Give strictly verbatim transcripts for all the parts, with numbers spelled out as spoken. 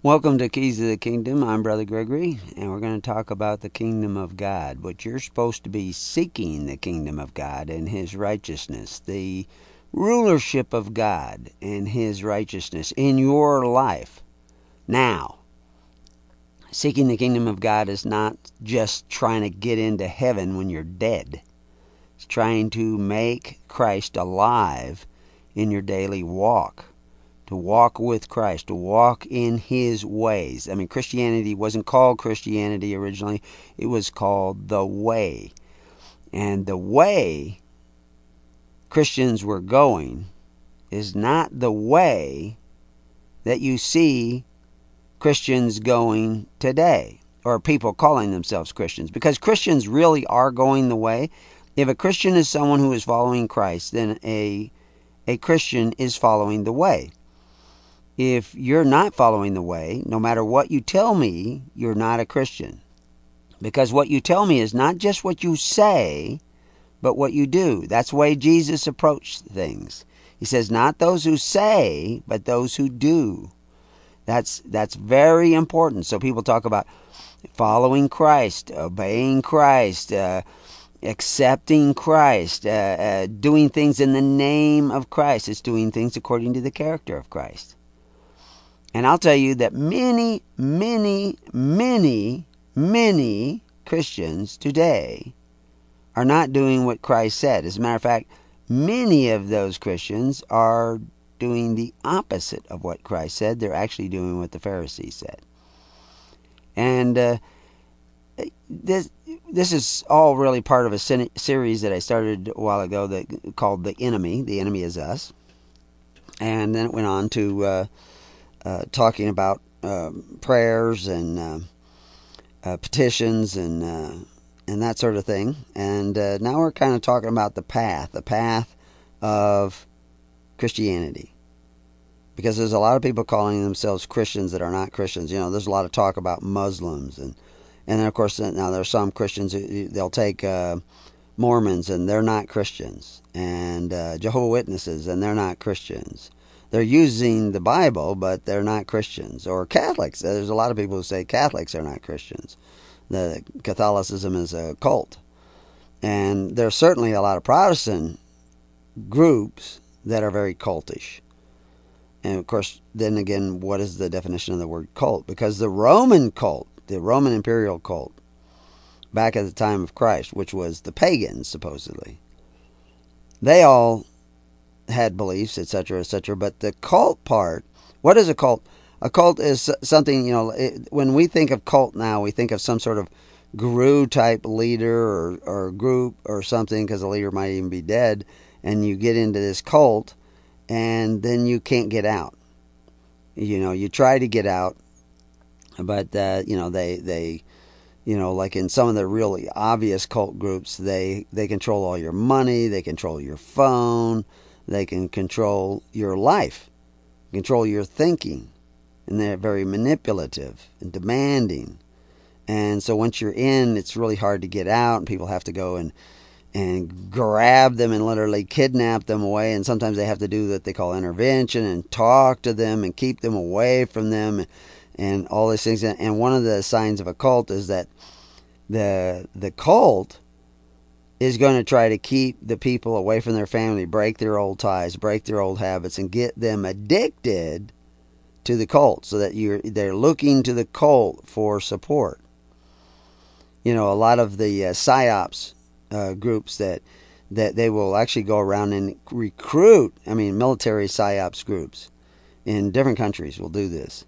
Welcome to Keys of the Kingdom. I'm Brother Gregory, and we're going to talk about the kingdom of God. But you're supposed to be seeking the kingdom of God and His righteousness, the rulership of God and His righteousness in your life. Now, seeking the kingdom of God is not just trying to get into heaven when you're dead. It's trying to make Christ alive in your daily walk. To walk with Christ, to walk in His ways. I mean, Christianity wasn't called Christianity originally. It was called the way. And the way Christians were going is not the way that you see Christians going today, or people calling themselves Christians. Because Christians really are going the way. If a Christian is someone who is following Christ, then a, a Christian is following the way. If you're not following the way, no matter what you tell me, you're not a Christian. Because what you tell me is not just what you say, but what you do. That's the way Jesus approached things. He says, not those who say, but those who do. That's, that's very important. So people talk about following Christ, obeying Christ, uh, accepting Christ, uh, uh, doing things in the name of Christ. It's doing things according to the character of Christ. And I'll tell you that many, many, many, many Christians today are not doing what Christ said. As a matter of fact, many of those Christians are doing the opposite of what Christ said. They're actually doing what the Pharisees said. And uh, this this is all really part of a series that I started a while ago that called The Enemy. The Enemy is Us. And then it went on to Uh, Uh, talking about uh, prayers and uh, uh, petitions and uh, and that sort of thing. And uh, now we're kind of talking about the path, the path of Christianity. Because there's a lot of people calling themselves Christians that are not Christians. You know, there's a lot of talk about Muslims. And, and then, of course, now there's some Christians, who, they'll take uh, Mormons and they're not Christians. And uh, Jehovah's Witnesses and they're not Christians. They're using the Bible, but they're not Christians. Or Catholics. There's a lot of people who say Catholics are not Christians. The Catholicism is a cult. And there's certainly a lot of Protestant groups that are very cultish. And of course, then again, what is the definition of the word cult? Because the Roman cult, the Roman imperial cult, back at the time of Christ, which was the pagans, supposedly, they all had beliefs, et cetera, et cetera. But the cult part, what is a cult? A cult is something, you know, it, when we think of cult now, we think of some sort of guru-type leader or, or group or something, because the leader might even be dead, and you get into this cult, and then you can't get out. You know, you try to get out, but, uh, you know, they, they, you know, like in some of the really obvious cult groups, they, they control all your money, they control your phone, they can control your life, control your thinking, and they're very manipulative and demanding. And so once you're in, it's really hard to get out, and people have to go and and grab them and literally kidnap them away. And sometimes they have to do what they call intervention and talk to them and keep them away from them and, and all these things. And one of the signs of a cult is that the the cult is going to try to keep the people away from their family, break their old ties, break their old habits, and get them addicted to the cult, so that you're they're looking to the cult for support. You know, a lot of the uh, psyops uh, groups that that they will actually go around and recruit. I mean, military psyops groups in different countries will do this,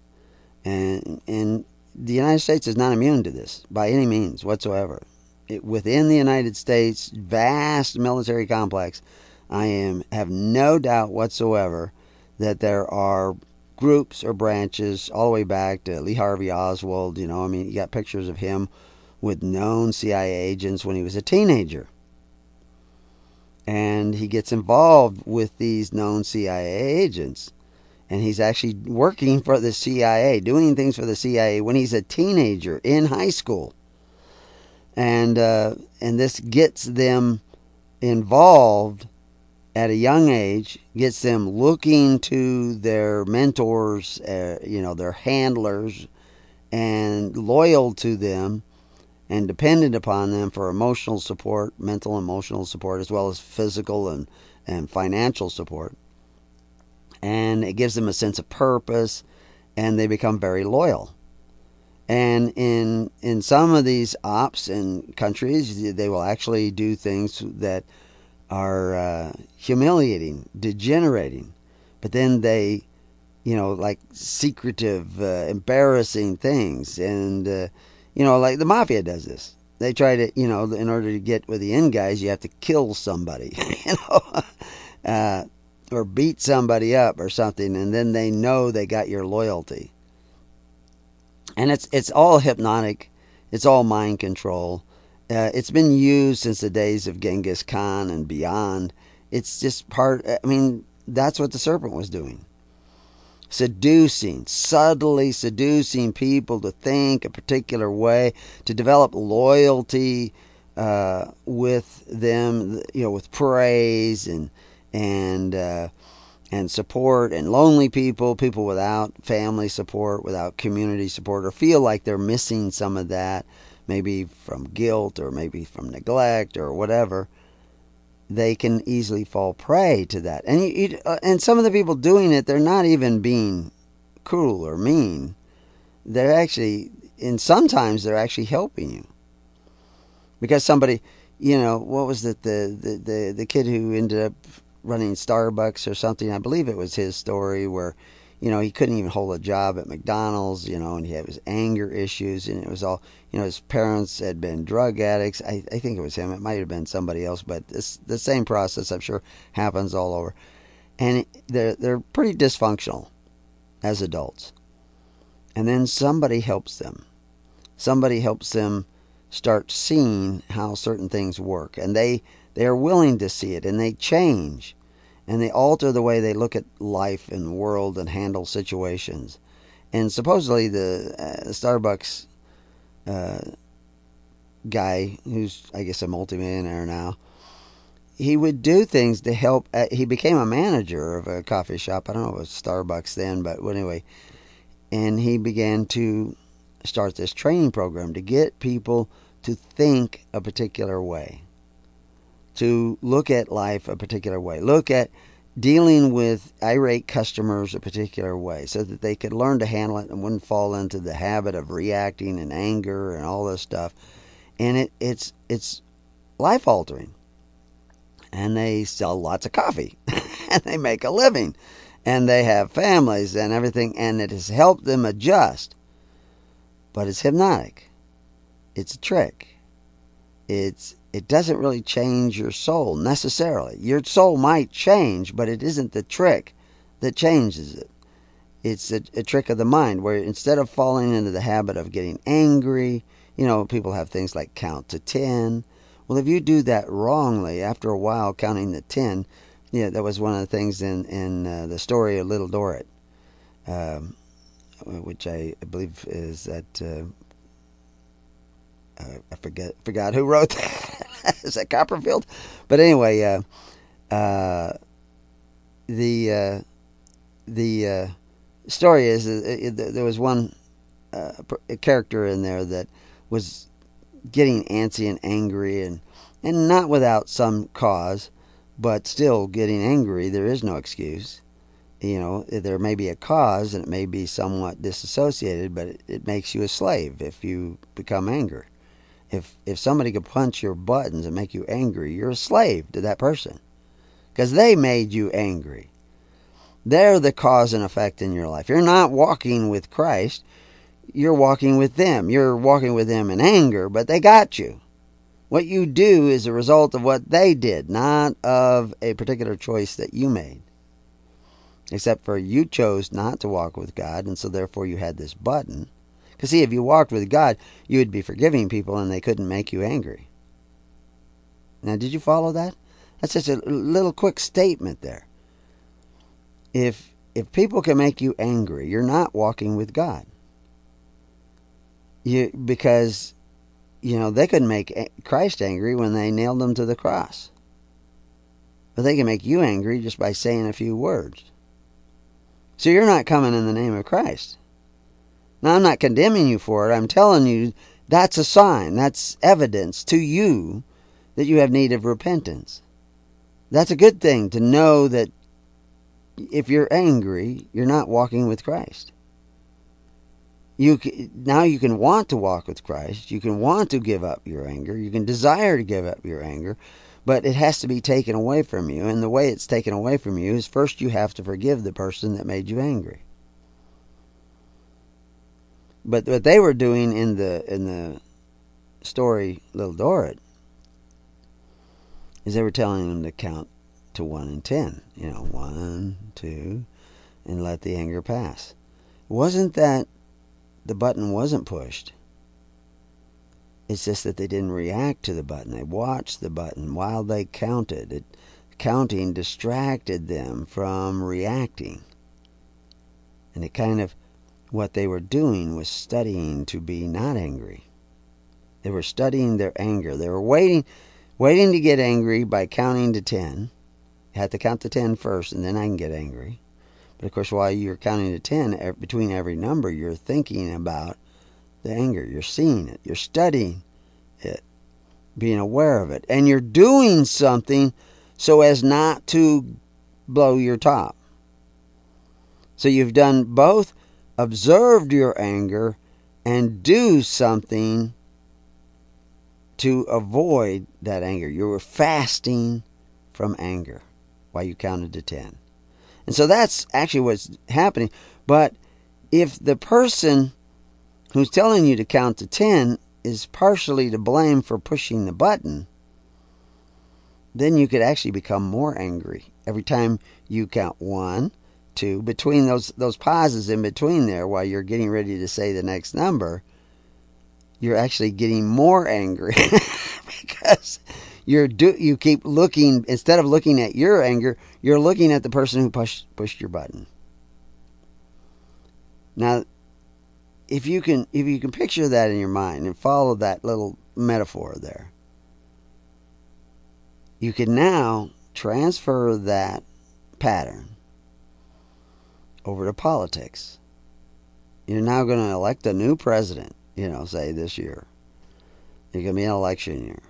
and and the United States is not immune to this by any means whatsoever. It, within the United States vast military complex, I am have no doubt whatsoever that there are groups or branches all the way back to Lee Harvey Oswald. You know, I mean, you got pictures of him with known C I A agents when he was a teenager. And he gets involved with these known C I A agents. And he's actually working for the C I A, doing things for the C I A when he's a teenager in high school. And uh, and this gets them involved at a young age, gets them looking to their mentors, uh, you know, their handlers, and loyal to them and dependent upon them for emotional support, mental and emotional support, as well as physical and, and financial support. And it gives them a sense of purpose, and they become very loyal. And in in some of these ops and countries, they will actually do things that are uh, humiliating, degenerating. But then they, you know, like secretive, uh, embarrassing things. And, uh, you know, like the mafia does this. They try to, you know, in order to get with the end guys, you have to kill somebody, you know, uh, or beat somebody up or something. And then they know they got your loyalty. And it's it's all hypnotic. It's all mind control. Uh, it's been used since the days of Genghis Khan and beyond. It's just part, I mean, that's what the serpent was doing. Seducing, subtly seducing people to think a particular way, to develop loyalty uh, with them, you know, with praise and, and, uh, and support, and lonely people, people without family support, without community support, or feel like they're missing some of that, maybe from guilt or maybe from neglect or whatever. They can easily fall prey to that. And you, you, uh, and some of the people doing it, they're not even being cruel or mean. They're actually, and sometimes they're actually helping you. Because somebody, you know, what was it, the, the, the, the kid who ended up running Starbucks or something, I believe it was his story, where, you know, he couldn't even hold a job at McDonald's, you know, and he had his anger issues, and it was all, you know, his parents had been drug addicts. I, I think it was him. It might have been somebody else, but this, the same process, I'm sure, happens all over. And they're, they're pretty dysfunctional as adults. And then somebody helps them. Somebody helps them start seeing how certain things work. And they, they are willing to see it, and they change. And they alter the way they look at life and the world and handle situations. And supposedly the uh, Starbucks uh, guy, who's, I guess, a multimillionaire now, he would do things to help. Uh, he became a manager of a coffee shop. I don't know if it was Starbucks then, but anyway. And he began to start this training program to get people to think a particular way, to look at life a particular way, look at dealing with irate customers a particular way, so that they could learn to handle it and wouldn't fall into the habit of reacting and anger and all this stuff. And it, it's it's life altering. And they sell lots of coffee and they make a living and they have families and everything, and it has helped them adjust. But it's hypnotic. It's a trick. It's it doesn't really change your soul necessarily. Your soul might change, but it isn't the trick that changes it. It's a, a trick of the mind, where instead of falling into the habit of getting angry, you know, people have things like count to ten. Well, if you do that wrongly, after a while counting to ten, yeah, that was one of the things in, in uh, the story of Little Dorrit, um, which I believe is that, uh, uh, I forget, forgot who wrote that. Is that Copperfield? But anyway, uh, uh, the, uh, the uh, story is uh, there was one uh, character in there that was getting antsy and angry, and, and not without some cause, but still getting angry. There is no excuse. You know, there may be a cause, and it may be somewhat disassociated, but it, it makes you a slave if you become angry. If if somebody could punch your buttons and make you angry, you're a slave to that person, because they made you angry. They're the cause and effect in your life. You're not walking with Christ. You're walking with them. You're walking with them in anger, but they got you. What you do is a result of what they did, not of a particular choice that you made. Except for you chose not to walk with God, and so therefore you had this button. Because see, if you walked with God, you would be forgiving people and they couldn't make you angry. Now, did you follow that? That's just a little quick statement there. If if people can make you angry, you're not walking with God. You because, you know, they couldn't make Christ angry when they nailed him to the cross. but they can make you angry just by saying a few words. So you're not coming in the name of Christ. Now, I'm not condemning you for it. I'm telling you that's a sign. That's evidence to you that you have need of repentance. That's a good thing to know that if you're angry, you're not walking with Christ. You can, now you can want to walk with Christ. You can want to give up your anger. You can desire to give up your anger. But it has to be taken away from you. And the way it's taken away from you is first you have to forgive the person that made you angry. But what they were doing in the in the story, Little Dorrit, is they were telling them to count to one and ten. You know, one, two, and let the anger pass. It wasn't that the button wasn't pushed. It's just that they didn't react to the button. They watched the button while they counted. It, counting distracted them from reacting. And it kind of, what they were doing was studying to be not angry. They were studying their anger. They were waiting, waiting to get angry by counting to ten. You had to count to ten first, and then I can get angry. But of course, while you're counting to ten, between every number, you're thinking about the anger. You're seeing it. You're studying it, being aware of it. And you're doing something so as not to blow your top. So you've done both, observed your anger, and do something to avoid that anger. You were fasting from anger while you counted to ten. And so that's actually what's happening. But if the person who's telling you to count to ten is partially to blame for pushing the button, then you could actually become more angry. Every time you count one, two, between those those pauses in between there while you're getting ready to say the next number, you're actually getting more angry because you're do you keep looking, instead of looking at your anger, you're looking at the person who pushed pushed your button. Now, if you can if you can picture that in your mind and follow that little metaphor there, you can now transfer that pattern over to politics. You're now going to elect a new president, you know, say this year. It's going to be an election year.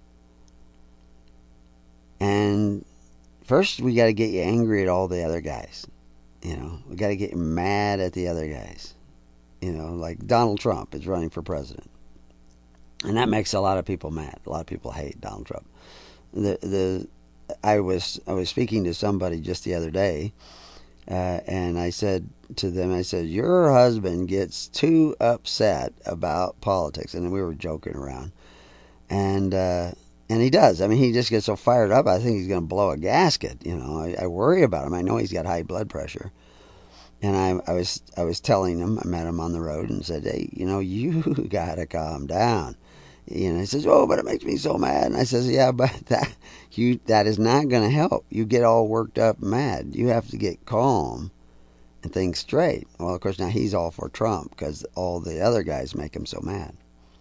And first we got to get you angry at all the other guys. You know, we got to get you mad at the other guys. You know, like Donald Trump is running for president. And that makes a lot of people mad. A lot of people hate Donald Trump. The the I was I was speaking to somebody just the other day, uh, and I said to them, I said, your husband gets too upset about politics. And we were joking around. And uh, and he does. I mean, he just gets so fired up, I think he's going to blow a gasket. You know, I, I worry about him. I know he's got high blood pressure. And I, I was I was telling him, I met him on the road and said, hey, you know, you got to calm down. You know, he says, oh, but it makes me so mad. And I says, yeah, but that you that is not going to help. You get all worked up and mad. You have to get calm and think straight. Well, of course, now he's all for Trump because all the other guys make him so mad.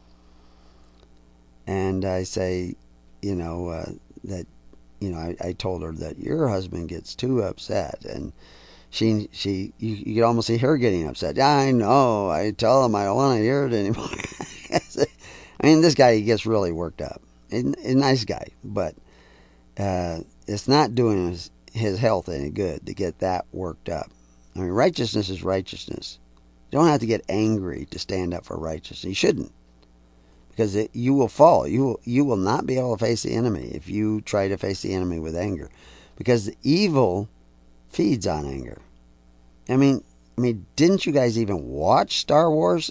And I say, you know, uh, that, you know, I, I told her that your husband gets too upset. And she, she, you, you could almost see her getting upset. I know. I tell him I don't want to hear it anymore. I mean, this guy, he gets really worked up. He's a nice guy, but uh, it's not doing his, his health any good to get that worked up. I mean, righteousness is righteousness. You don't have to get angry to stand up for righteousness. You shouldn't, because it, you will fall. You will, you will not be able to face the enemy if you try to face the enemy with anger, because the evil feeds on anger. I mean, I mean, didn't you guys even watch Star Wars?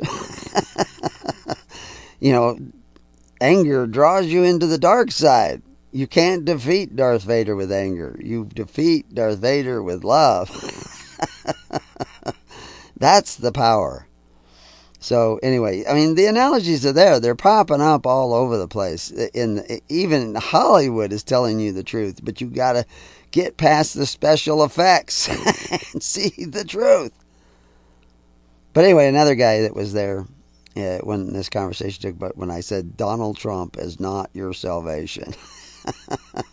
You know, anger draws you into the dark side. You can't defeat Darth Vader with anger. You defeat Darth Vader with love. That's the power. So anyway, I mean, the analogies are there. They're popping up all over the place. In even Hollywood is telling you the truth, but you got to get past the special effects and see the truth. But anyway, another guy that was there uh, when this conversation took, but when I said Donald Trump is not your salvation,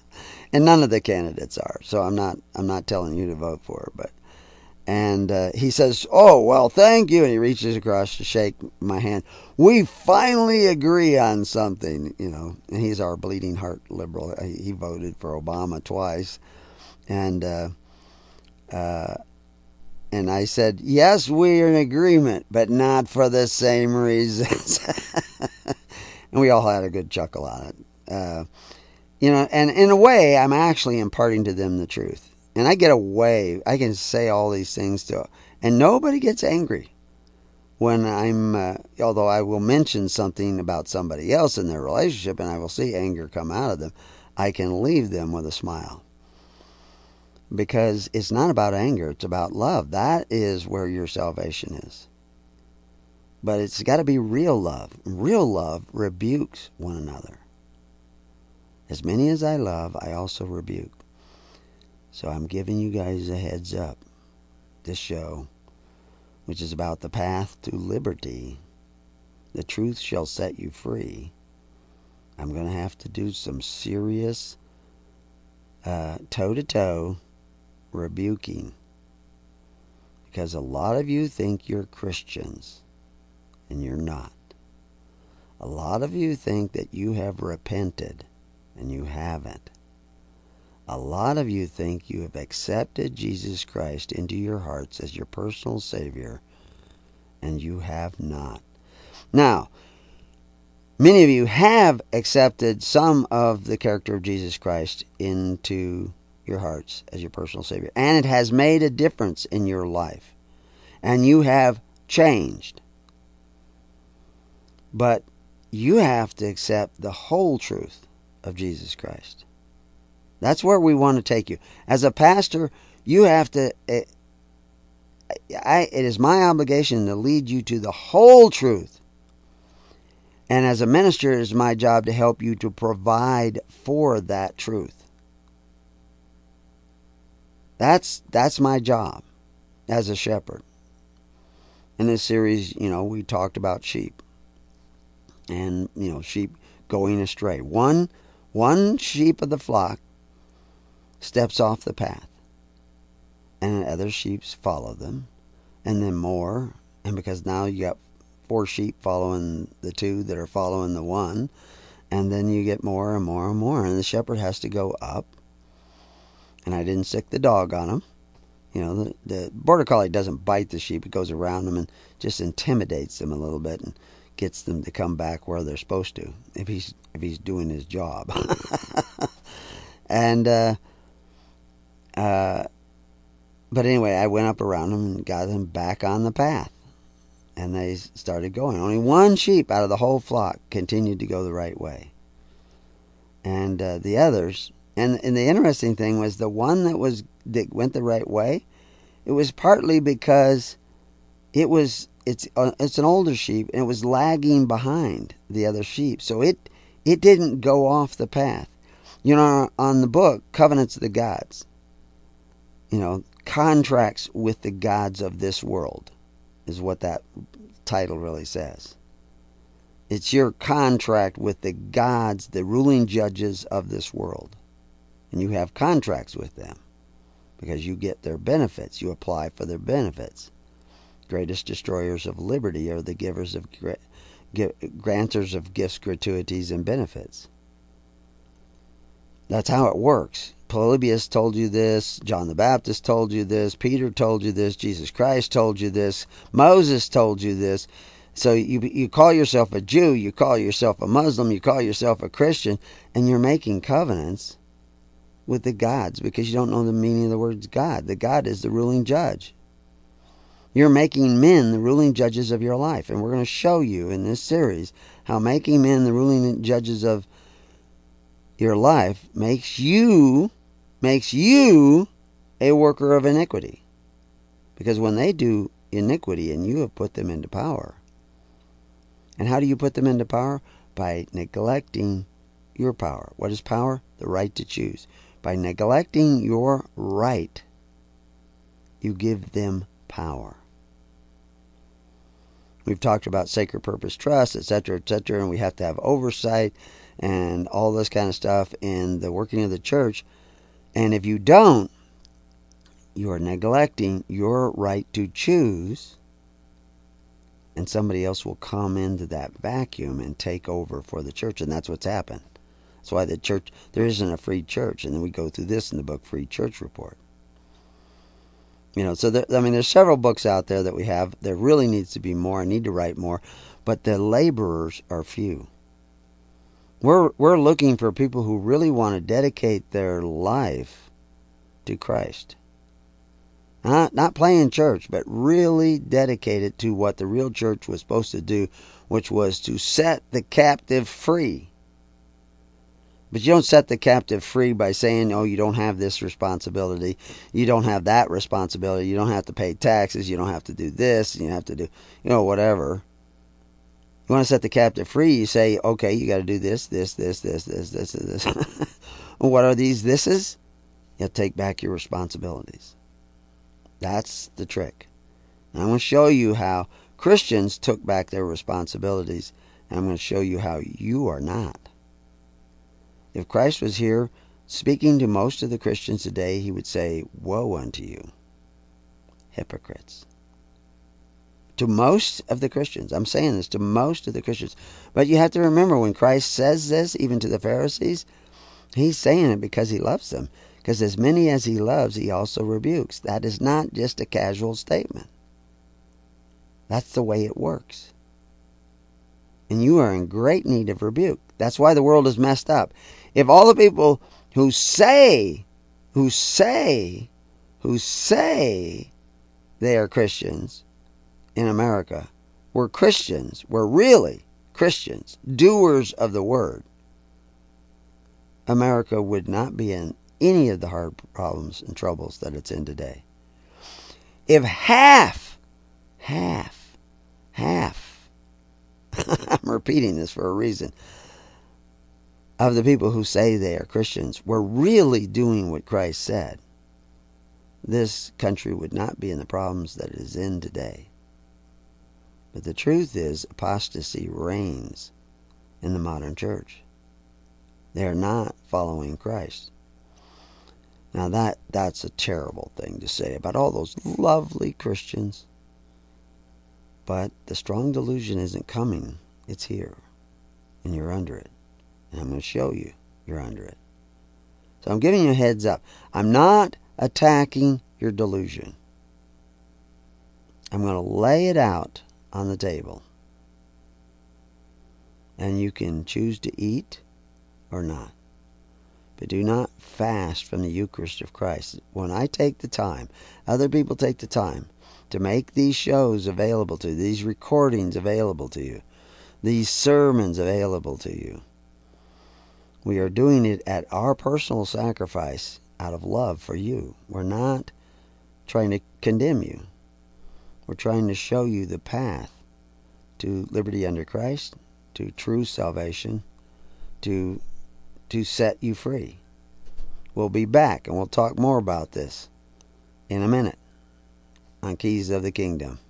and none of the candidates are. So I'm not I'm not telling you to vote for her. But and uh, he says, "Oh well, thank you," and he reaches across to shake my hand. We finally agree on something, you know. And he's our bleeding heart liberal. He voted for Obama twice, and uh, uh, and I said, "Yes, we're in agreement, but not for the same reasons." And we all had a good chuckle on it. Uh, you know, and in a way, I'm actually imparting to them the truth. And I get away. I can say all these things to, and nobody gets angry when I'm, uh, although I will mention something about somebody else in their relationship and I will see anger come out of them, I can leave them with a smile. Because it's not about anger, it's about love. That is where your salvation is. But it's got to be real love. Real love rebukes one another. As many as I love, I also rebuke. So I'm giving you guys a heads up. This show, which is about the path to liberty, the truth shall set you free. I'm going to have to do some serious uh, toe-to-toe rebuking. Because a lot of you think you're Christians. And you're not. A lot of you think that you have repented, and you haven't. A lot of you think you have accepted Jesus Christ into your hearts as your personal Savior, and you have not. Now, many of you have accepted some of the character of Jesus Christ into your hearts as your personal Savior, and it has made a difference in your life, and you have changed. But you have to accept the whole truth of Jesus Christ. That's where we want to take you. As a pastor, you have to, it, I, it is my obligation to lead you to the whole truth. And as a minister, it is my job to help you to provide for that truth. That's, that's my job as a shepherd. In this series, you know, we talked about sheep. And, you know, sheep going astray. One, one sheep of the flock steps off the path. And other sheep follow them. And then more. And because now you got four sheep following the two that are following the one. And then you get more and more and more. And the shepherd has to go up. And I didn't sick the dog on him. You know, the, the border collie doesn't bite the sheep. It goes around them and just intimidates them a little bit. And gets them to come back where they're supposed to, if he's if he's doing his job. and uh, uh, but anyway, I went up around them and got them back on the path, and they started going. Only one sheep out of the whole flock continued to go the right way, and uh, the others. And and the interesting thing was the one that was that went the right way. It was partly because it was. It's uh, it's an older sheep, and it was lagging behind the other sheep. So it it didn't go off the path. You know, on the book, Covenants of the Gods, you know, contracts with the gods of this world is what that title really says. It's your contract with the gods, the ruling judges of this world. And you have contracts with them because you get their benefits. You apply for their benefits. Greatest destroyers of liberty are the givers of granters of gifts, gratuities, and benefits. That's how it works. Polybius told you this. John the Baptist told you this. Peter told you this. Jesus Christ told you this. Moses told you this. So you you call yourself a Jew, you call yourself a Muslim, you call yourself a Christian, and you're making covenants with the gods because you don't know the meaning of the word God. The God is the ruling judge. You're making men the ruling judges of your life. And we're going to show you in this series how making men the ruling judges of your life makes you, makes you a worker of iniquity. Because when they do iniquity and you have put them into power. And how do you put them into power? By neglecting your power. What is power? The right to choose. By neglecting your right, you give them power. We've talked about sacred purpose trust, et cetera, et cetera, and we have to have oversight and all this kind of stuff in the working of the church. And if you don't, you are neglecting your right to choose, and somebody else will come into that vacuum and take over for the church. And that's what's happened. That's why the church, there isn't a free church. And then we go through this in the book, Free Church Report. You know, so there, I mean, there's several books out there that we have. There really needs to be more. I need to write more. But the laborers are few. We're, we're looking for people who really want to dedicate their life to Christ. Not, not playing church, but really dedicated to what the real church was supposed to do, which was to set the captive free. But you don't set the captive free by saying, oh, you don't have this responsibility, you don't have that responsibility, you don't have to pay taxes, you don't have to do this, you have to do, you know, whatever. You want to set the captive free, you say, okay, you got to do this, this, this, this, this, this, this. What are these thises? You have to take back your responsibilities. That's the trick. And I'm going to show you how Christians took back their responsibilities, and I'm going to show you how you are not. If Christ was here speaking to most of the Christians today, he would say, woe unto you, hypocrites. To most of the Christians. I'm saying this to most of the Christians. But you have to remember, when Christ says this, even to the Pharisees, he's saying it because he loves them. Because as many as he loves, he also rebukes. That is not just a casual statement. That's the way it works. And you are in great need of rebuke. That's why the world is messed up. If all the people who say, who say, who say they are Christians in America were Christians, were really Christians, doers of the word, America would not be in any of the hard problems and troubles that it's in today. If half, half, half, I'm repeating this for a reason, of the people who say they are Christians were really doing what Christ said, this country would not be in the problems that it is in today. But the truth is, apostasy reigns in the modern church. They are not following Christ. Now that, that's a terrible thing to say about all those lovely Christians. But the strong delusion isn't coming. It's here. And you're under it. And I'm going to show you you're under it. So I'm giving you a heads up. I'm not attacking your delusion. I'm going to lay it out on the table. And you can choose to eat or not. But do not fast from the Eucharist of Christ. When I take the time, other people take the time to make these shows available to you, these recordings available to you, these sermons available to you. We are doing it at our personal sacrifice out of love for you. We're not trying to condemn you. We're trying to show you the path to liberty under Christ, to true salvation, to to set you free. We'll be back and we'll talk more about this in a minute on Keys of the Kingdom.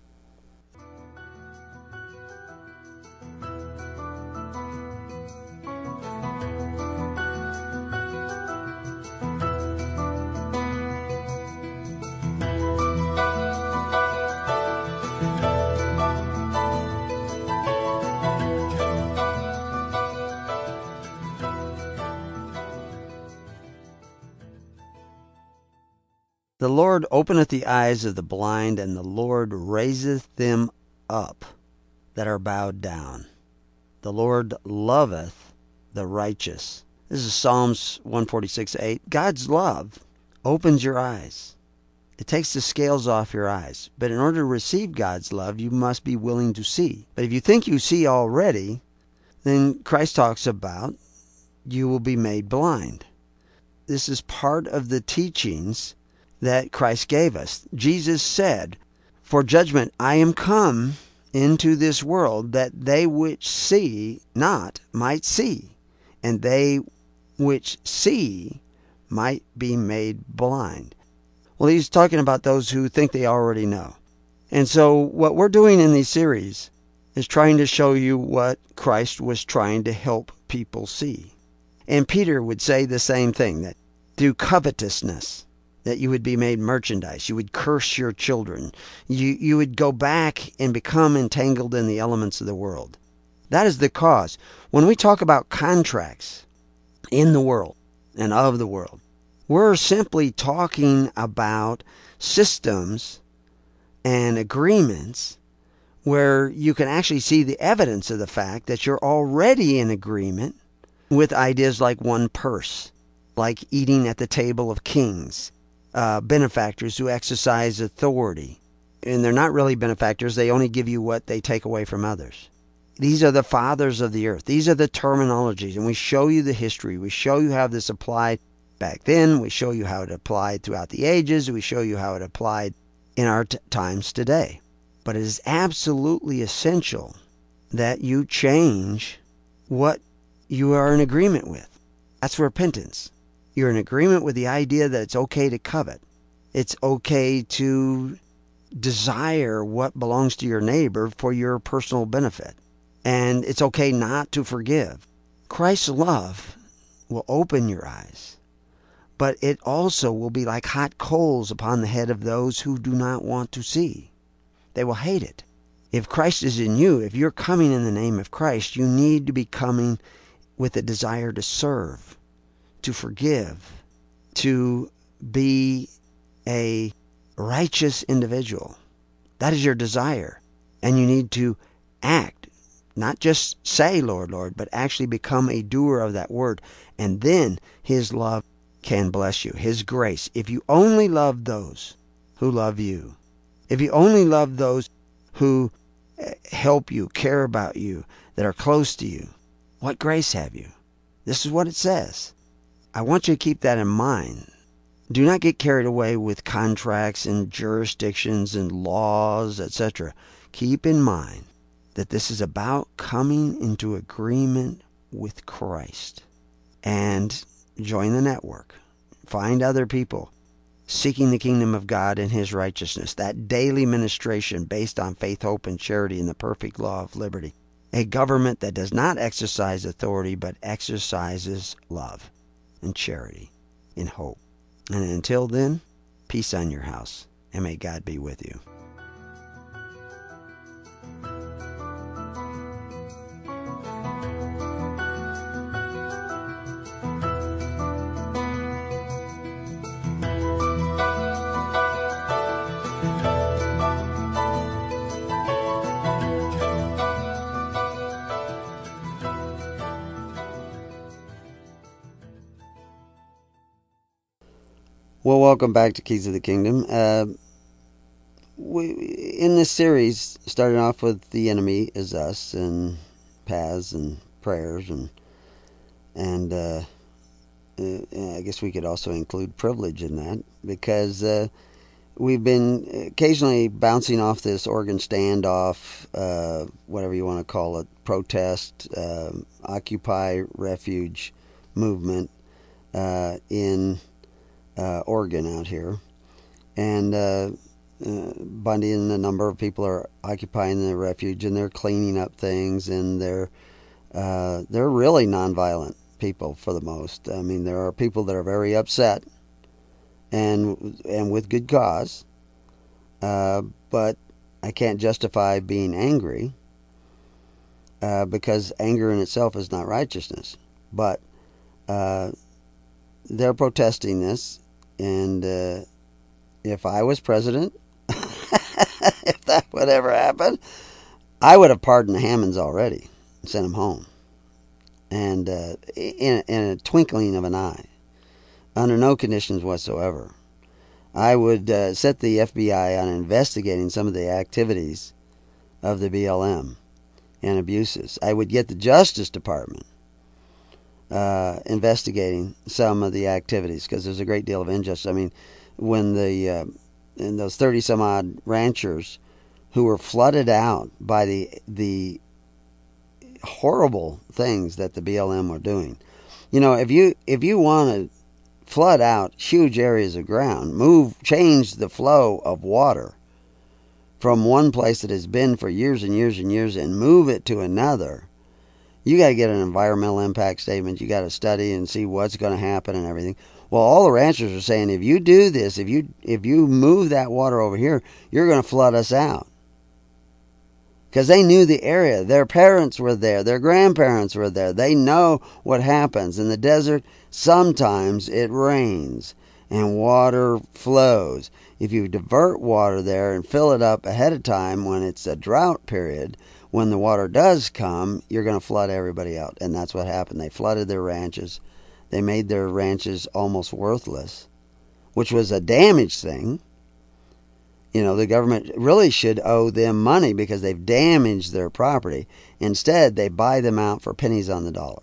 The Lord openeth the eyes of the blind, and the Lord raiseth them up that are bowed down. The Lord loveth the righteous. This is Psalms one forty-six eight. God's love opens your eyes. It takes the scales off your eyes. But in order to receive God's love, you must be willing to see. But if you think you see already, then Christ talks about you will be made blind. This is part of the teachings that Christ gave us. Jesus said, for judgment I am come into this world, that they which see not might see, and they which see might be made blind. Well, he's talking about those who think they already know. And so what we're doing in these series is trying to show you what Christ was trying to help people see. And Peter would say the same thing, that through covetousness, that you would be made merchandise. You would curse your children. You, you would go back and become entangled in the elements of the world. That is the cause. When we talk about contracts in the world and of the world, we're simply talking about systems and agreements where you can actually see the evidence of the fact that you're already in agreement with ideas like one purse, like eating at the table of kings, uh, benefactors who exercise authority. And they're not really benefactors. They only give you what they take away from others. These are the fathers of the earth. These are the terminologies. And we show you the history. We show you how this applied back then. We show you how it applied throughout the ages. We show you how it applied in our t- times today. But it is absolutely essential that you change what you are in agreement with. That's repentance. You're in agreement with the idea that it's okay to covet. It's okay to desire what belongs to your neighbor for your personal benefit. And it's okay not to forgive. Christ's love will open your eyes, but it also will be like hot coals upon the head of those who do not want to see. They will hate it. If Christ is in you, if you're coming in the name of Christ, you need to be coming with a desire to serve, to forgive, to be a righteous individual. That is your desire. And you need to act. Not just say, Lord, Lord, but actually become a doer of that word. And then His love can bless you. His grace. If you only love those who love you, if you only love those who help you, care about you, that are close to you, what grace have you? This is what it says. I want you to keep that in mind. Do not get carried away with contracts and jurisdictions and laws, et cetera. Keep in mind that this is about coming into agreement with Christ. And join the network. Find other people seeking the kingdom of God and His righteousness. That daily ministration based on faith, hope, and charity in the perfect law of liberty. A government that does not exercise authority but exercises love and charity and hope. And until then, peace on your house, and may God be with you. Well, welcome back to Keys of the Kingdom. Uh, we, in this series, starting off with the enemy is us, and paths and prayers, and and uh, uh, I guess we could also include privilege in that, because uh, we've been occasionally bouncing off this Oregon standoff, uh, whatever you want to call it, protest, uh, Occupy Refuge movement uh, in Uh, Oregon out here, and uh, uh, Bundy and a number of people are occupying the refuge, and they're cleaning up things, and they're uh, they're really nonviolent people for the most. I mean, there are people that are very upset, and and with good cause, uh, but I can't justify being angry uh, because anger in itself is not righteousness. But uh, they're protesting this. And uh, if I was president, if that would ever happen, I would have pardoned the Hammonds already and sent them home. And uh, in, in a twinkling of an eye, under no conditions whatsoever, I would uh, set the F B I on investigating some of the activities of the B L M and abuses. I would get the Justice Department Uh, investigating some of the activities, because there's a great deal of injustice. I mean, when the uh, and those thirty some odd ranchers who were flooded out by the the horrible things that the B L M were doing. You know, if you if you want to flood out huge areas of ground, move change the flow of water from one place that has been for years and years and years and move it to another, you got to get an environmental impact statement. You got to study and see what's going to happen and everything. Well, all the ranchers are saying, if you do this, if you if you move that water over here, you're going to flood us out. Because they knew the area. Their parents were there. Their grandparents were there. They know what happens. In the desert, sometimes it rains and water flows. If you divert water there and fill it up ahead of time when it's a drought period, when the water does come, you're going to flood everybody out. And that's what happened. They flooded their ranches. They made their ranches almost worthless, which was a damaged thing. You know, the government really should owe them money because they've damaged their property. Instead, they buy them out for pennies on the dollar.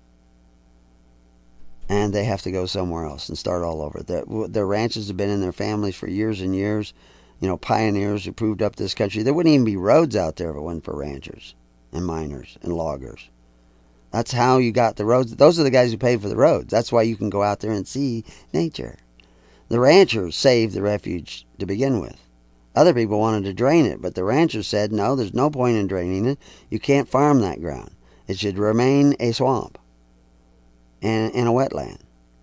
And they have to go somewhere else and start all over. Their, their ranches have been in their families for years and years. You know, pioneers who proved up this country. There wouldn't even be roads out there if it wasn't for ranchers and miners and loggers. That's how you got the roads. Those are the guys who paid for the roads. That's why you can go out there and see nature. The ranchers saved the refuge to begin with. Other people wanted to drain it, but the ranchers said, no, there's no point in draining it. You can't farm that ground. It should remain a swamp and, and a wetland.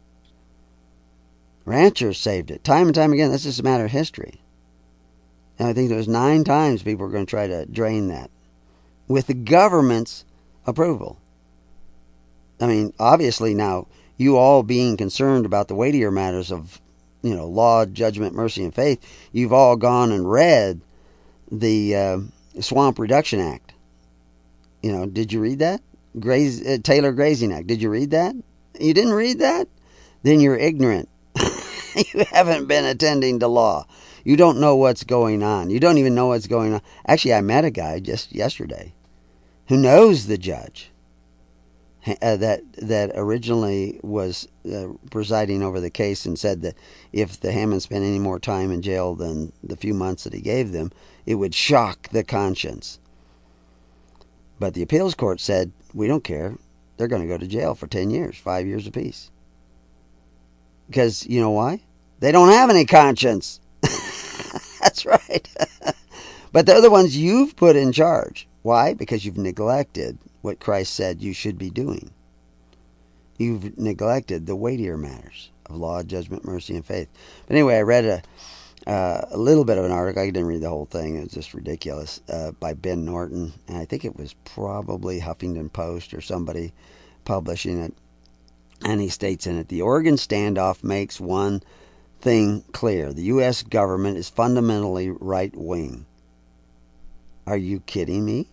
Ranchers saved it time and time again. That's just a matter of history. And I think there was nine times people were going to try to drain that with the government's approval. I mean, obviously now, you all being concerned about the weightier matters of, you know, law, judgment, mercy, and faith, you've all gone and read the uh, Swamp Reduction Act. You know, did you read that? Graze, uh, Taylor Grazing Act. Did you read that? You didn't read that? Then you're ignorant. You haven't been attending to law. You don't know what's going on. You don't even know what's going on. Actually, I met a guy just yesterday who knows the judge uh, that that originally was uh, presiding over the case and said that if the Hammonds spent any more time in jail than the few months that he gave them, it would shock the conscience. But the appeals court said, we don't care. They're going to go to jail for ten years, five years apiece. Because, you know why? They don't have any conscience. That's right. But they're the ones you've put in charge. Why? Because you've neglected what Christ said you should be doing. You've neglected the weightier matters of law, judgment, mercy, and faith. But anyway, I read a, uh, a little bit of an article. I didn't read the whole thing. It was just ridiculous. Uh, by Ben Norton. And I think it was probably Huffington Post or somebody publishing it. And he states in it, the Oregon standoff makes one thing clear. The U S government is fundamentally right-wing. Are you kidding me?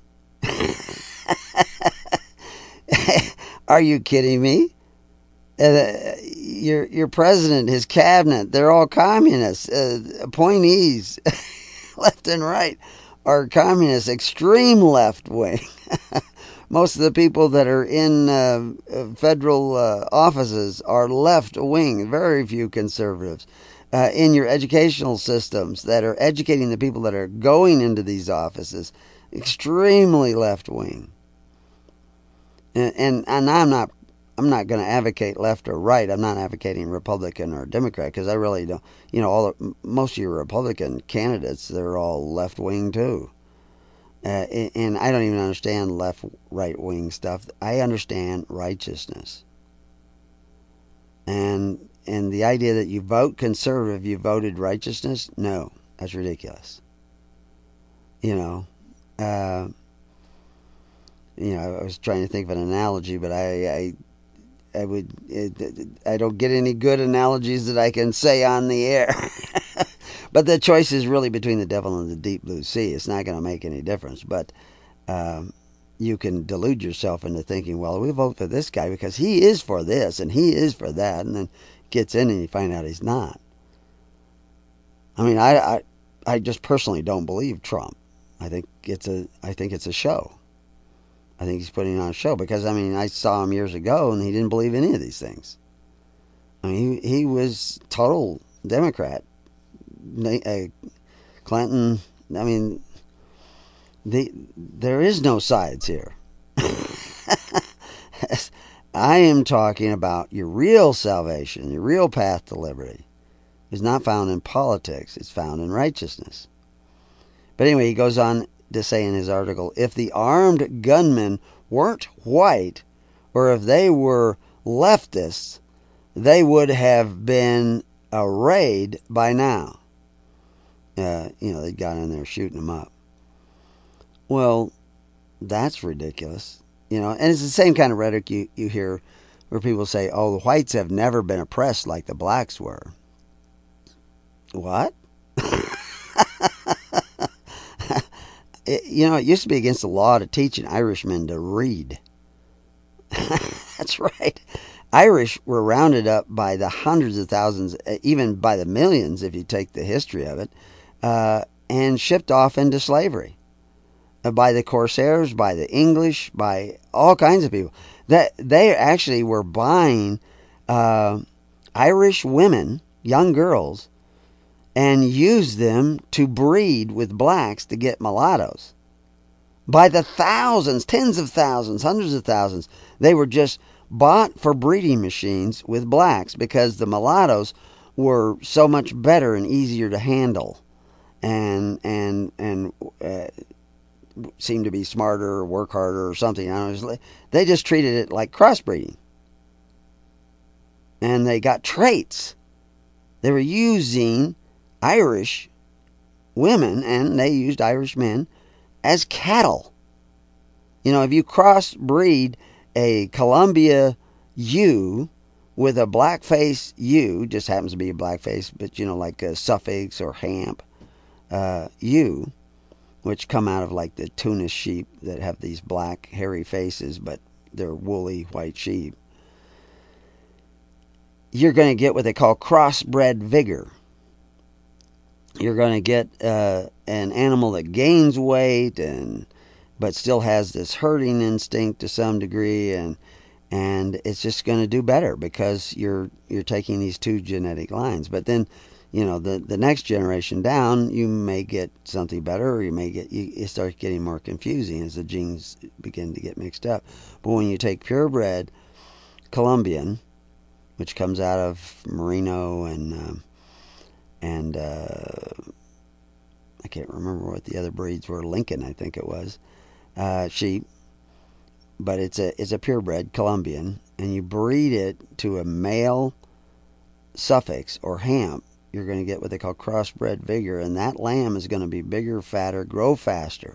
Are you kidding me? Uh, your your president, his cabinet, they're all communists. Uh, appointees, left and right, are communists, extreme left-wing. Most of the people that are in uh, federal uh, offices are left-wing, very few conservatives. Uh, in your educational systems that are educating the people that are going into these offices, extremely left-wing. And, and and I'm not I'm not going to advocate left or right. I'm not advocating Republican or Democrat because I really don't. You know, all most of your Republican candidates, they're all left-wing too. Uh, and I don't even understand left, right-wing stuff. I understand righteousness. And and the idea that you vote conservative, you voted righteousness, no, that's ridiculous. You know, uh, you know, I was trying to think of an analogy, but I, I, I would, it, I don't get any good analogies that I can say on the air. But the choice is really between the devil and the deep blue sea. It's not going to make any difference. But um, you can delude yourself into thinking, well, we'll vote for this guy because he is for this and he is for that. And then gets in and you find out he's not. I mean, I, I, I just personally don't believe Trump. I think it's a, I think it's a show. I think he's putting on a show because, I mean, I saw him years ago and he didn't believe any of these things. I mean, he, he was total Democrat. Clinton, I mean, the there is no sides here. I am talking about your real salvation, your real path to liberty. Is not found in politics, it's found in righteousness. But anyway, he goes on to say in his article, if the armed gunmen weren't white, or if they were leftists, they would have been arrayed by now. Uh, you know, they'd got in there shooting them up. Well, that's ridiculous. You know, and it's the same kind of rhetoric you, you hear where people say, oh, the whites have never been oppressed like the blacks were. What? it, you know, it used to be against the law to teach an Irishman to read. That's right. Irish were rounded up by the hundreds of thousands, even by the millions, if you take the history of it, uh, and shipped off into slavery uh, by the Corsairs, by the English, by all kinds of people. That they actually were buying uh, Irish women, young girls, and used them to breed with blacks to get mulattoes. By the thousands, tens of thousands, hundreds of thousands, they were just bought for breeding machines with blacks because the mulattoes were so much better and easier to handle, and and and uh, seemed to be smarter or work harder or something. I don't know. They just treated it like crossbreeding, and they got traits. They were using Irish women, and they used Irish men as cattle. You know, if you crossbreed a Columbia ewe with a blackface ewe, just happens to be a blackface, but you know, like a Suffolk or Hamp uh, ewe, which come out of like the Tunis sheep that have these black hairy faces, but they're woolly white sheep, you're going to get what they call crossbred vigor. You're going to get uh, an animal that gains weight and but still has this herding instinct to some degree, and and it's just going to do better because you're you're taking these two genetic lines. But then, you know, the the next generation down, you may get something better, or you may get you, it starts getting more confusing as the genes begin to get mixed up. But when you take purebred Colombian, which comes out of Merino and um, and uh, I can't remember what the other breeds were. Lincoln, I think it was. Uh, sheep, but it's a it's a purebred Colombian, and you breed it to a male Suffolk or Hamp, you're going to get what they call crossbred vigor, and that lamb is going to be bigger, fatter, grow faster.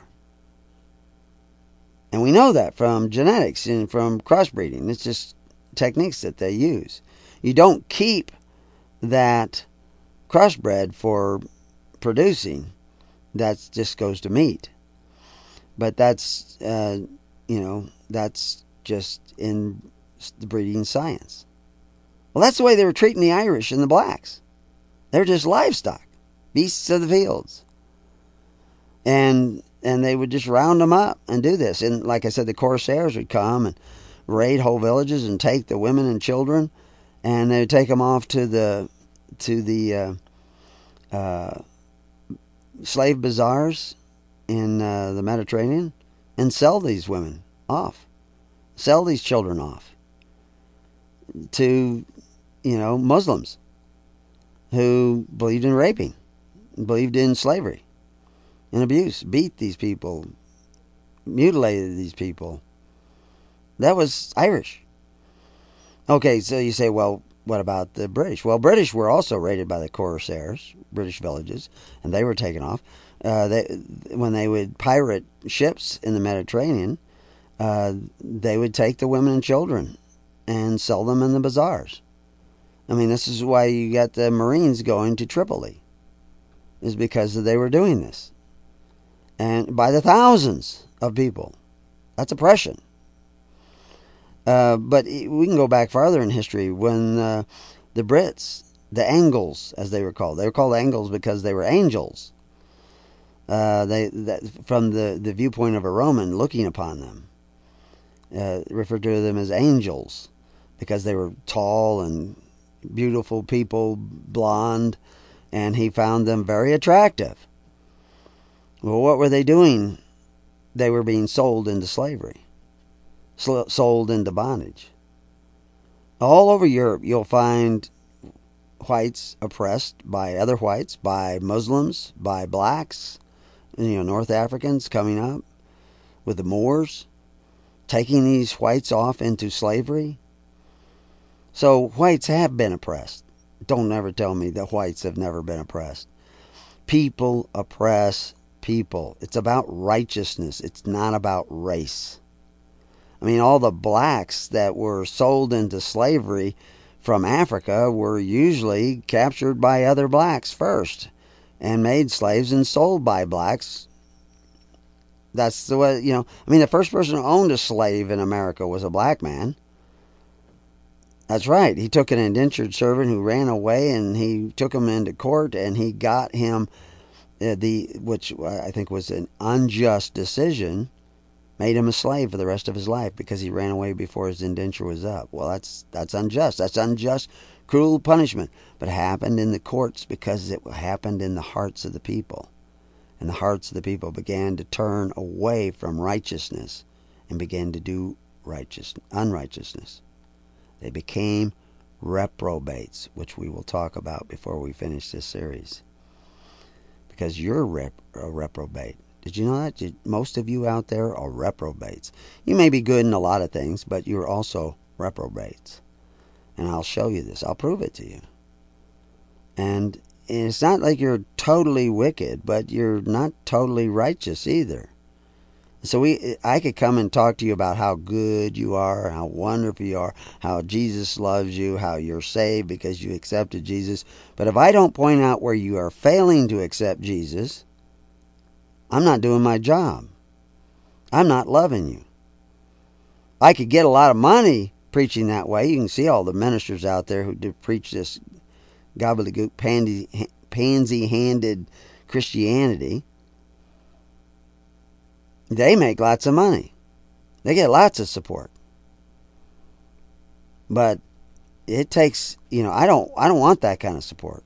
And we know that from genetics and from crossbreeding. It's just techniques that they use. You don't keep that crossbred for producing. That just goes to meat. But that's, uh, you know, that's just in the breeding science. Well, that's the way they were treating the Irish and the blacks. They're just livestock, beasts of the fields. And and they would just round them up and do this. And like I said, the Corsairs would come and raid whole villages and take the women and children, and they would take them off to the to the uh, uh, slave bazaars in uh, the Mediterranean and sell these women off, sell these children off to, you know, Muslims who believed in raping, believed in slavery and abuse, beat these people, mutilated these people. That was Irish. Okay, so you say, well, what about the British? Well, British were also raided by the Corsairs, British villages, and they were taken off. Uh, they, when they would pirate ships in the Mediterranean, uh, they would take the women and children and sell them in the bazaars. I mean, this is why you got the Marines going to Tripoli, is because they were doing this. And by the thousands of people. That's oppression. Uh, but we can go back farther in history when uh, the Brits, the Angles, as they were called, they were called Angles because they were angels. Uh, they that, from the, the viewpoint of a Roman looking upon them, uh, referred to them as angels because they were tall and beautiful people, blonde, and he found them very attractive. Well, what were they doing? They were being sold into slavery, sold into bondage. All over Europe, you'll find whites oppressed by other whites, by Muslims, by blacks, you know, North Africans coming up with the Moors, taking these whites off into slavery, So whites have been oppressed. Don't ever tell me that whites have never been oppressed. People oppress people. It's about righteousness. It's not about race. I mean, all the blacks that were sold into slavery from Africa were usually captured by other blacks first and made slaves and sold by blacks. That's the way, you know, I mean, the first person who owned a slave in America was a black man. That's right. He took an indentured servant who ran away, and he took him into court, and he got him uh, the, which I think was an unjust decision, made him a slave for the rest of his life because he ran away before his indenture was up. Well, that's that's unjust. That's unjust, cruel punishment. But it happened in the courts because it happened in the hearts of the people. And the hearts of the people began to turn away from righteousness and began to do righteous, unrighteousness. They became reprobates, which we will talk about before we finish this series. Because you're rep a reprobate. Did you know that? Most of you out there are reprobates. You may be good in a lot of things, but you're also reprobates. And I'll show you this. I'll prove it to you. And it's not like you're totally wicked, but you're not totally righteous either. So we, I could come and talk to you about how good you are, how wonderful you are, how Jesus loves you, how you're saved because you accepted Jesus. But if I don't point out where you are failing to accept Jesus, I'm not doing my job. I'm not loving you. I could get a lot of money preaching that way. You can see all the ministers out there who do preach this gobbledygook, pansy, pansy-handed Christianity. They make lots of money. They get lots of support. But it takes, you know, I don't I don't want that kind of support.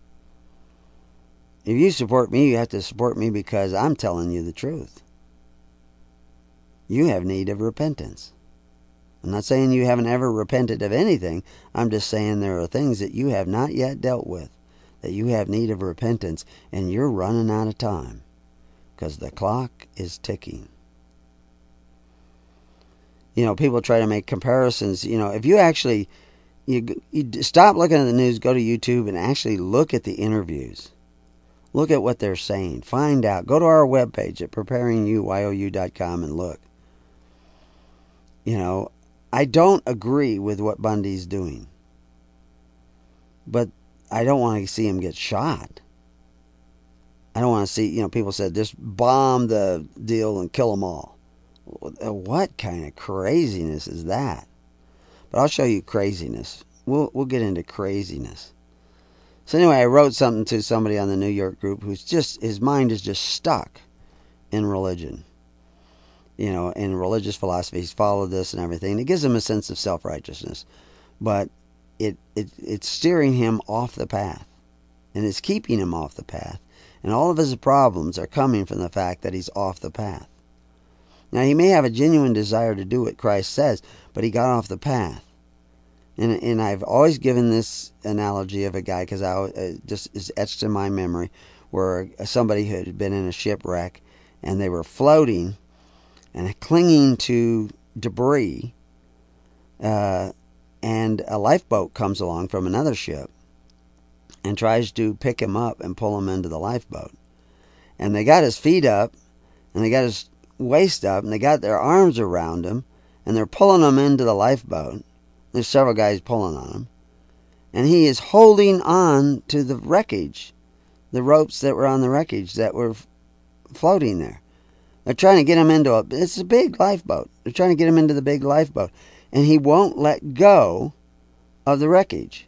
If you support me, you have to support me because I'm telling you the truth. You have need of repentance. I'm not saying you haven't ever repented of anything. I'm just saying there are things that you have not yet dealt with, that you have need of repentance, and you're running out of time because the clock is ticking. You know, people try to make comparisons. You know, if you actually, you, you stop looking at the news, go to YouTube and actually look at the interviews. Look at what they're saying. Find out. Go to our webpage at preparing you y o u dot com and look. You know, I don't agree with what Bundy's doing. But I don't want to see him get shot. I don't want to see, you know, people said, just bomb the deal and kill them all. What kind of craziness is that? But I'll show you craziness. We'll, we'll get into craziness. So anyway, I wrote something to somebody on the New York group who's just, his mind is just stuck in religion. You know, in religious philosophy. He's followed this and everything. It gives him a sense of self-righteousness. But it, it it's steering him off the path. And it's keeping him off the path. And all of his problems are coming from the fact that he's off the path. Now, he may have a genuine desire to do what Christ says, but he got off the path. And and I've always given this analogy of a guy, because I uh, just is etched in my memory, where somebody had been in a shipwreck, and they were floating and clinging to debris, uh, and a lifeboat comes along from another ship and tries to pick him up and pull him into the lifeboat. And they got his feet up, and they got his waist up, and they got their arms around him, and they're pulling him into the lifeboat. There's several guys pulling on him. And he is holding on to the wreckage, the ropes that were on the wreckage that were floating there. They're trying to get him into a, it's a big lifeboat. They're trying to get him into the big lifeboat. And he won't let go of the wreckage.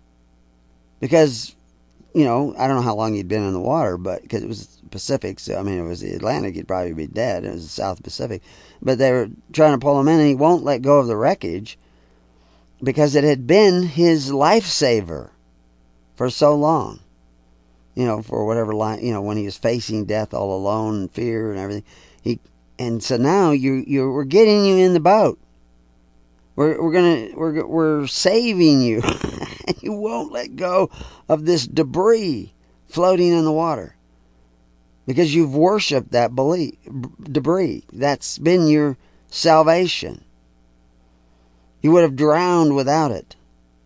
Because, you know, I don't know how long he'd been in the water, but because it was Pacific, so I mean, it was the Atlantic, he'd probably be dead. It was the South Pacific. But they were trying to pull him in, and he won't let go of the wreckage because it had been his lifesaver for so long. You know, for whatever line, you know, when he was facing death all alone and fear and everything. He and so now you you we're getting you in the boat. We're we're gonna we're we're saving you. And you won't let go of this debris floating in the water because you've worshipped that belief, debris. That's been your salvation. You would have drowned without it.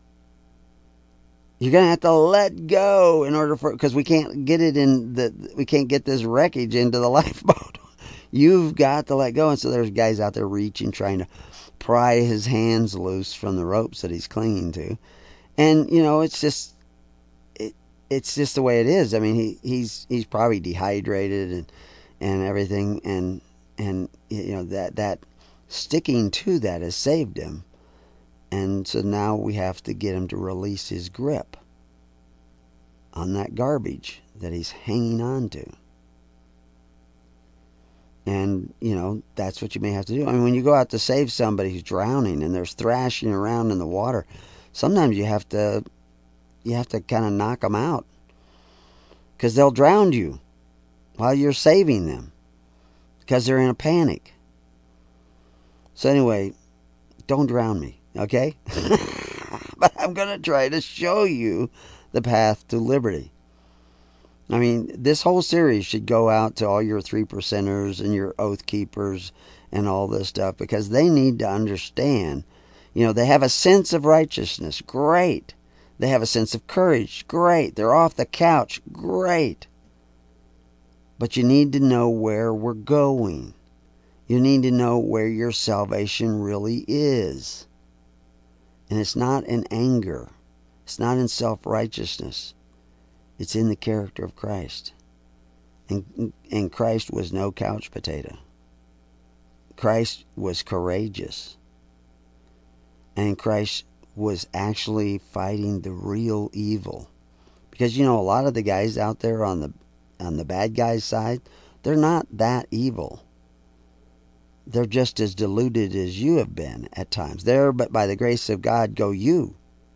You're gonna have to let go in order for because we can't get it in the we can't get this wreckage into the lifeboat. You've got to let go. And so there's guys out there reaching, trying to pry his hands loose from the ropes that he's clinging to. And you know, it's just it, it's just the way it is. I mean, he, he's he's probably dehydrated and and everything, and and you know that that sticking to that has saved him. And so now we have to get him to release his grip on that garbage that he's hanging on to. And, you know, that's what you may have to do. I mean, when you go out to save somebody who's drowning and there's thrashing around in the water, sometimes you have to, you have to kind of knock them out. Because they'll drown you while you're saving them. Because they're in a panic. So anyway, don't drown me, okay? But I'm going to try to show you the path to liberty. I mean, this whole series should go out to all your three percenters and your oath keepers and all this stuff, because they need to understand. You know, they have a sense of righteousness. Great. They have a sense of courage. Great. They're off the couch. Great. But you need to know where we're going. You need to know where your salvation really is. And it's not in anger. It's not in self-righteousness. It's in the character of Christ. And, and Christ was no couch potato. Christ was courageous. And Christ was actually fighting the real evil. Because, you know, a lot of the guys out there on the on the bad guys' side, they're not that evil. They're just as deluded as you have been at times. There, but by the grace of God, go you.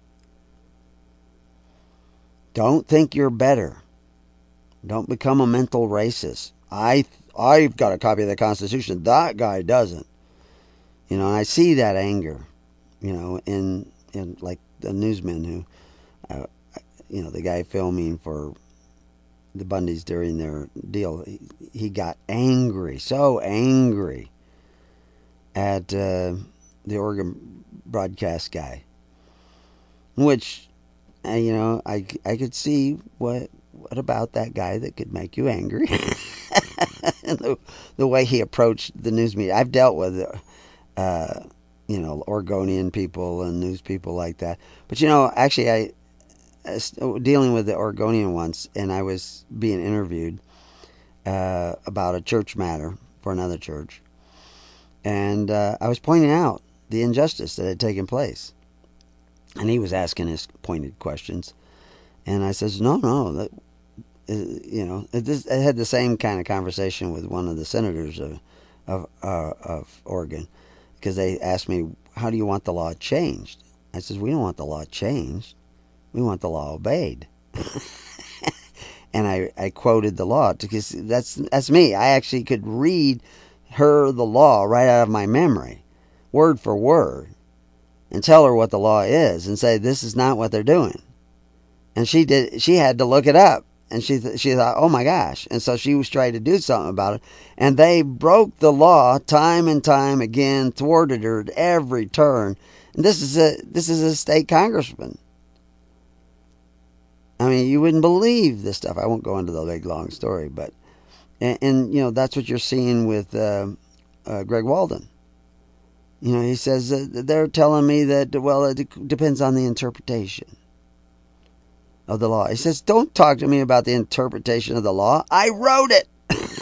Don't think you're better. Don't become a mental racist. I, I've got a copy of the Constitution. That guy doesn't. You know, and I see that anger, you know, in, in like the newsmen who, uh, you know, the guy filming for the Bundys during their deal, he, he got angry, so angry at uh, the Oregon broadcast guy, which, uh, you know, I, I could see what what about that guy that could make you angry. And the, the way he approached the news media. I've dealt with, uh, you know, Oregonian people and news people like that. But, you know, actually, I, I was dealing with the Oregonian once, and I was being interviewed uh, about a church matter for another church. And uh, I was pointing out the injustice that had taken place. And he was asking his pointed questions. And I says, no, no, that, you know, it, just, I had the same kind of conversation with one of the senators of of, uh, of Oregon, because they asked me, how do you want the law changed? I says, we don't want the law changed. We want the law obeyed. And I, I quoted the law, because that's, that's me. I actually could read her the law right out of my memory, word for word, and tell her what the law is and say, this is not what they're doing. And she did. She had to look it up, and she th- she thought, oh my gosh! And so she was trying to do something about it, and they broke the law time and time again, thwarted her at every turn. And this is a this is a state congressman. I mean, you wouldn't believe this stuff. I won't go into the big long story, but and, and you know that's what you're seeing with uh, uh, Greg Walden. You know, he says that they're telling me that, well, it de- depends on the interpretation of the law. He says, don't talk to me about the interpretation of the law. I wrote it.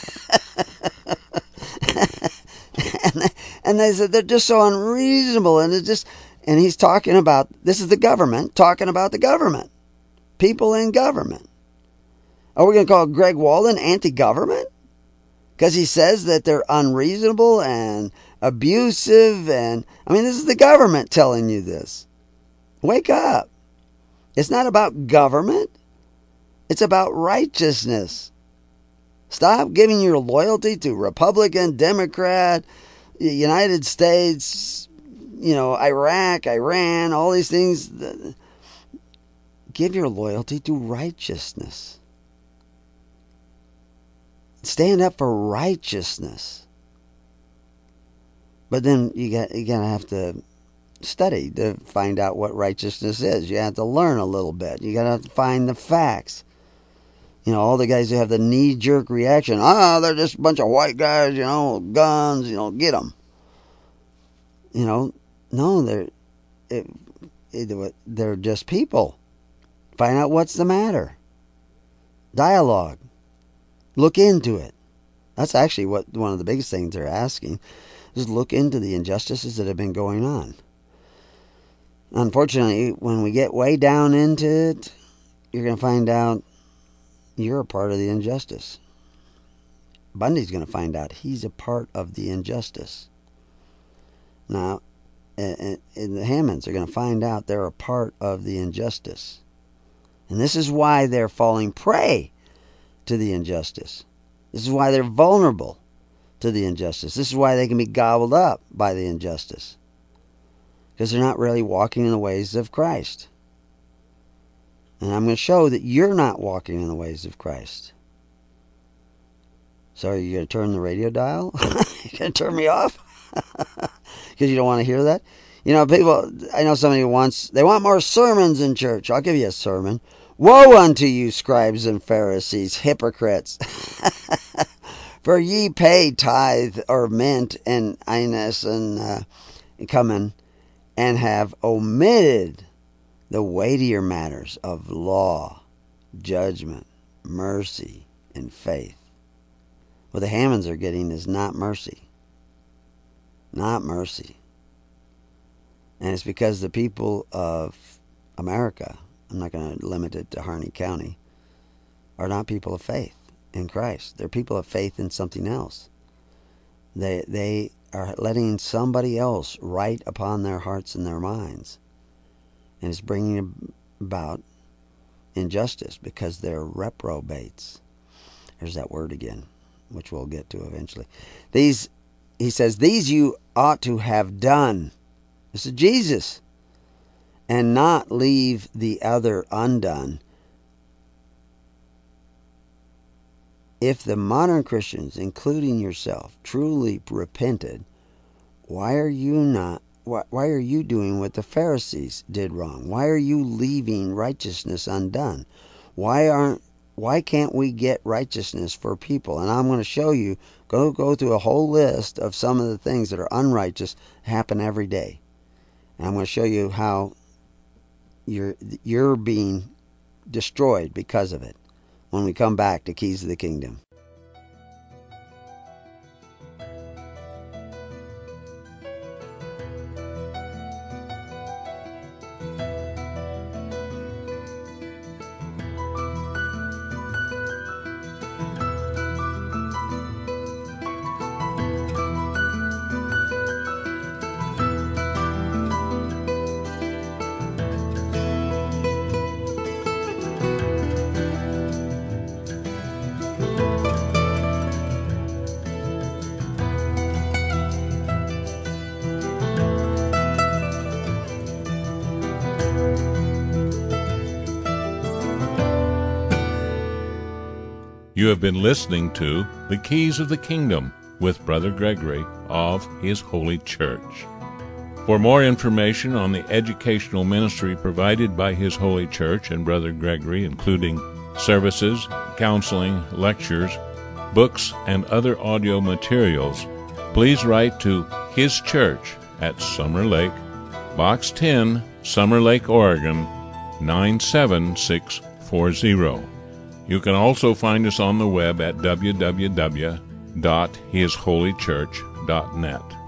and, and they said they're just so unreasonable. And it's just, and he's talking about, this is the government talking about the government. People in government. Are we going to call Greg Walden anti-government? Because he says that they're unreasonable and abusive. And, I mean, this is the government telling you this. Wake up. It's not about government. It's about righteousness. Stop giving your loyalty to Republican, Democrat, United States, you know, Iraq, Iran, all these things. Give your loyalty to righteousness. Stand up for righteousness. But then you got you gotta have to study to find out what righteousness is. You have to learn a little bit. You got to find the facts. You know, all the guys who have the knee-jerk reaction, ah, they're just a bunch of white guys, you know, guns, you know, get them. You know, no, they're it, it, they're just people. Find out what's the matter. Dialogue. Look into it. That's actually what one of the biggest things they're asking, is look into the injustices that have been going on. Unfortunately, when we get way down into it, you're going to find out you're a part of the injustice. Bundy's going to find out he's a part of the injustice. Now, and the Hammonds are going to find out they're a part of the injustice. And this is why they're falling prey to the injustice. This is why they're vulnerable to the injustice. This is why they can be gobbled up by the injustice. Because they're not really walking in the ways of Christ. And I'm going to show that you're not walking in the ways of Christ. So are you going to turn the radio dial? You going to turn me off? Because you don't want to hear that? You know, people, I know somebody wants, they want more sermons in church. I'll give you a sermon. Woe unto you, scribes and Pharisees, hypocrites! For ye pay tithe or mint and anise and uh, cumin, and have omitted the weightier matters of law, judgment, mercy, and faith. What the Hammonds are getting is not mercy. Not mercy. And it's because the people of America, I'm not going to limit it to Harney County, are not people of faith in Christ. They're people of faith in something else. They they are letting somebody else write upon their hearts and their minds. And it's bringing about injustice because they're reprobates. There's that word again, which we'll get to eventually. These, he says, these you ought to have done. This is Jesus. And not leave the other undone. If the modern Christians, including yourself, truly repented, why are you not, why, why are you doing what the Pharisees did wrong? Why are you leaving righteousness undone? Why aren't, why can't we get righteousness for people? And I'm going to show you, go go through a whole list of some of the things that are unrighteous happen every day. And I'm going to show you how you're you're being destroyed because of it when we come back to Keys of the Kingdom. You have been listening to The Keys of the Kingdom with Brother Gregory of His Holy Church. For more information on the educational ministry provided by His Holy Church and Brother Gregory, including services, counseling, lectures, books, and other audio materials, please write to His Church at Summer Lake, Box ten, Summer Lake, Oregon, nine seven six four zero. You can also find us on the web at w w w dot his holy church dot net.